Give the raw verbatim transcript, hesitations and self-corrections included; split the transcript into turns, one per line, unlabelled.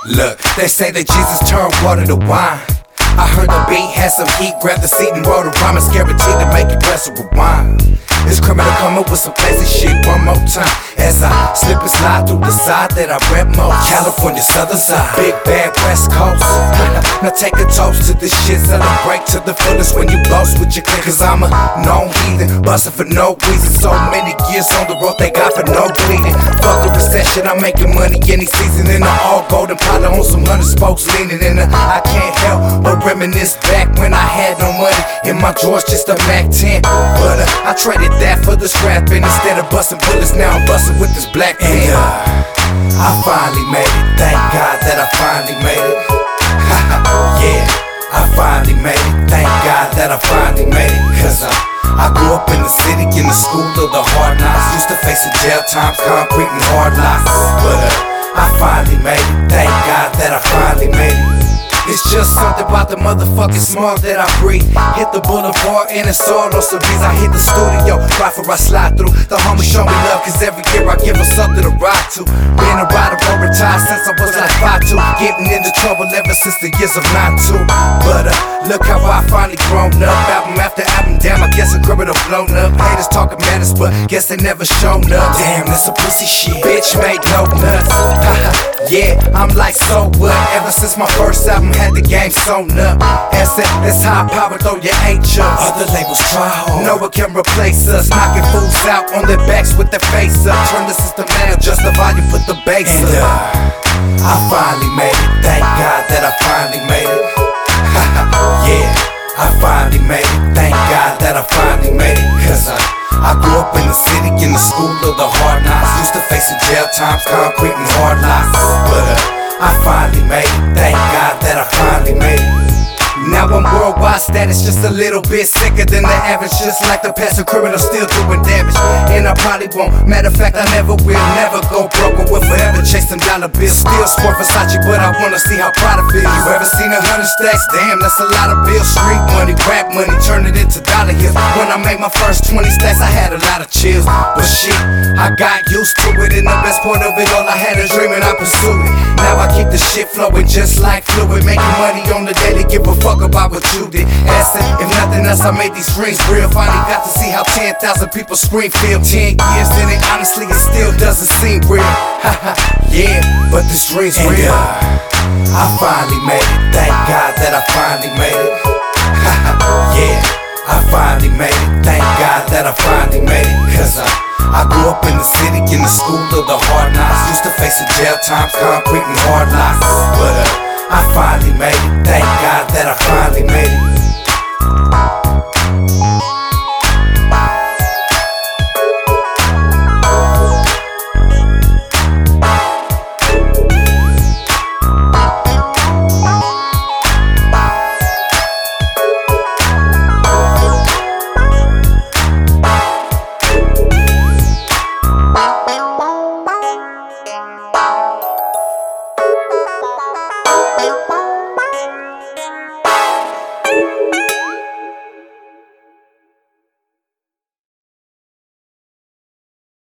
Look, they say that Jesus turned water to wine. I heard the beat had some heat, grabbed the seat and wrote a rhyme. It's guaranteed to make you press a rewind. It's criminal come up with some fancy shit one more time as I slip and slide through the side that I rep most. California southern side, big bad west coast. Now take a toast to this shit, celebrate to the fullest when you boast with your clique. Cause I'm a known heathen, bustin' for no reason. So many years on the road they got for no bleeding. Fuck a recession, I'm making money any season. In the all golden powder on some hundred spokes leaning. And I can't help but reminisce back when I had no money in my drawers, just a Mac ten. But uh, I traded that for the scrap, and instead of busting bullets, now I'm busting with this black pen. And uh, I finally made it, thank God that I finally made it. Yeah, I finally made it, thank God that I finally made it. Cause uh, I grew up in the city, in the school of the hard knocks. Used to face the jail times, concrete and hard locks. But uh, I finally made it, thank God that I finally made it. It's just something about the motherfucking small that I breathe. Hit the boulevard and it's all on some beats. I hit the studio, right for I slide through. The homies show me love, cause every year I give them something to ride to. Been a rider, won't retire since I was like five two. Getting into trouble ever since the years of nine two. But uh, look how I finally grown up. Album after album, damn, I guess a criminal blown up. Haters talking madness, but guess they never shown up. Damn, that's a pussy shit. Bitch made no nuts. Yeah, I'm like, so what? Ever since my first album had the game sewn up. And said, that's high power, though you ain't just. Other labels try hard, no one can replace us. Knocking fools out on their backs with their face up. Turn the system down, adjust the volume, put the bass up. And uh, I finally made it, thank God that I finally made it. Yeah, I finally made it, thank God that I finally made it. Cause I, I grew up in the city, in the school of the hard knocks. Used to face the jail times, concrete and hard locks. But uh, I finally made it, thank God that I finally made it. Now I'm worldwide status, just a little bit sicker than the average. Just like the past, a criminal still doing damage. And I probably won't, matter of fact I never will. Never go broke, or will forever chase them dollar bills. Still sport Versace, but I wanna see how proud I feel. You ever seen a hundred stacks? Damn, that's a lot of bills. Street money, rap money, turn it into dollar hills. When I made my first twenty stacks, I had a lot of chills. But shit, I got used to it. And the best part of it all, I had a dream and I pursued it. Now I keep the shit flowing just like fluid. Making money on the daily, give a fuck about what you did. Asking, if nothing else, I made these dreams real. Finally got to see how ten thousand people scream feel. Ten years in it, honestly, it still doesn't seem real. Haha, yeah, but this dream's and real. Uh, I finally made it, thank God that I finally made it. Haha, yeah, I finally made it, thank God that I finally made it. Cause uh, I grew up in the city, in the school of the hard knocks. Used to face the jail times, concrete and hard locks. But uh, I finally made it, thank God that I finally made it.